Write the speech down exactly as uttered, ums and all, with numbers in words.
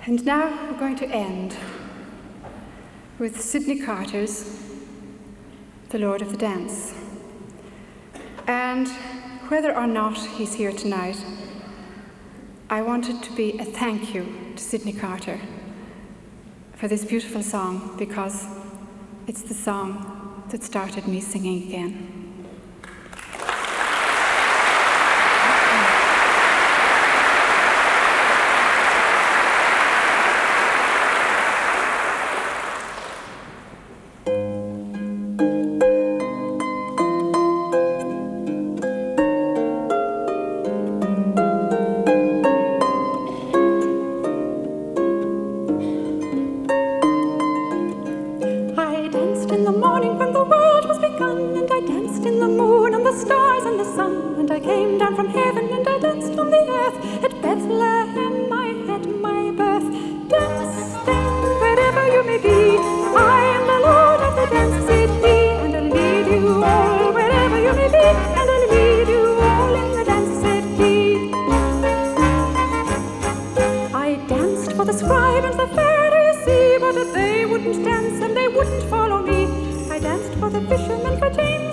And now we're going to end with Sydney Carter's The Lord of the Dance. And whether or not he's here tonight, I want it to be a thank you to Sydney Carter for this beautiful song, because it's the song that started me singing again. They wouldn't dance and they wouldn't follow me. I danced for the fishermen, for James